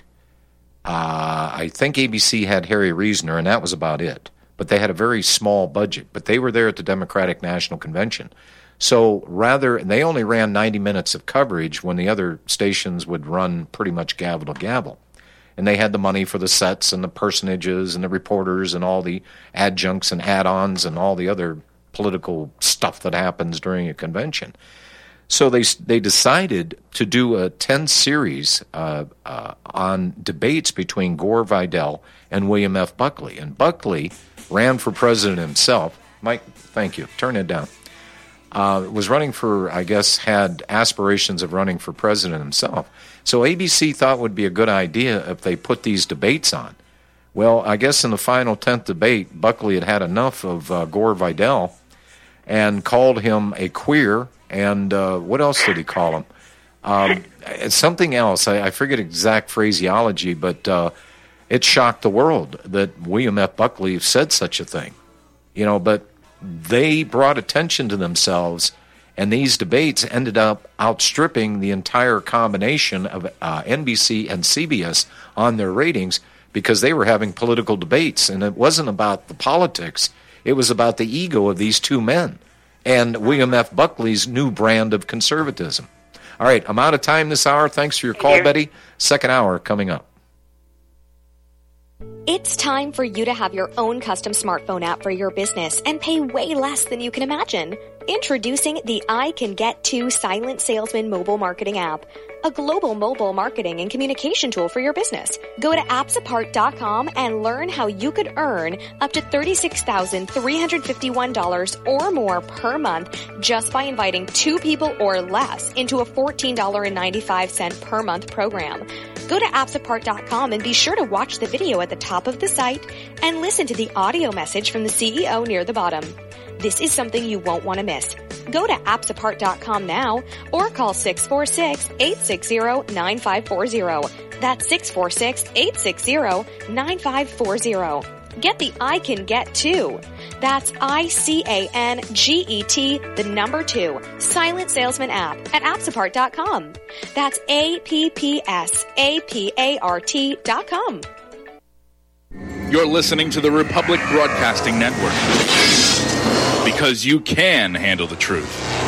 Uh, I think A B C had Harry Reasoner, and that was about it. But they had a very small budget. But they were there at the Democratic National Convention. So rather, and they only ran ninety minutes of coverage when the other stations would run pretty much gavel to gavel. And they had the money for the sets and the personages and the reporters and all the adjuncts and add-ons and all the other political stuff that happens during a convention. So they they decided to do a ten series uh, uh, on debates between Gore Vidal and William F. Buckley. And Buckley ran for president himself. Mike, thank you. Turn it down. Uh, was running for, I guess, had aspirations of running for president himself. So A B C thought it would be a good idea if they put these debates on. Well, I guess in the final tenth debate, Buckley had had enough of uh, Gore Vidal and called him a queer. And uh, what else did he call him? Um, something else. I, I forget exact phraseology, but uh, it shocked the world that William F. Buckley said such a thing. You know, but they brought attention to themselves, and these debates ended up outstripping the entire combination of uh, N B C and C B S on their ratings because they were having political debates, and it wasn't about the politics. It was about the ego of these two men and William F. Buckley's new brand of conservatism. All right, I'm out of time this hour. Thanks for your call, Here. Betty. Second hour coming up. It's time for you to have your own custom smartphone app for your business and pay way less than you can imagine. Introducing the I Can Get To Silent Salesman mobile marketing app, a global mobile marketing and communication tool for your business. Go to apps apart dot com and learn how you could earn up to thirty-six thousand three hundred fifty-one dollars or more per month just by inviting two people or less into a fourteen dollars and ninety-five cents per month program. Go to apps apart dot com and be sure to watch the video at the top of the site and listen to the audio message from the C E O near the bottom. This is something you won't want to miss. Go to apps apart dot com now or call six four six, eight six zero, nine five four zero. That's six four six, eight six zero, nine five four zero. Get the I Can Get To. That's I C A N G E T, the number two, Silent Salesman app at apps apart dot com. That's A P P S A P A R T dot com. You're listening to the Republic Broadcasting Network. Because you can handle the truth.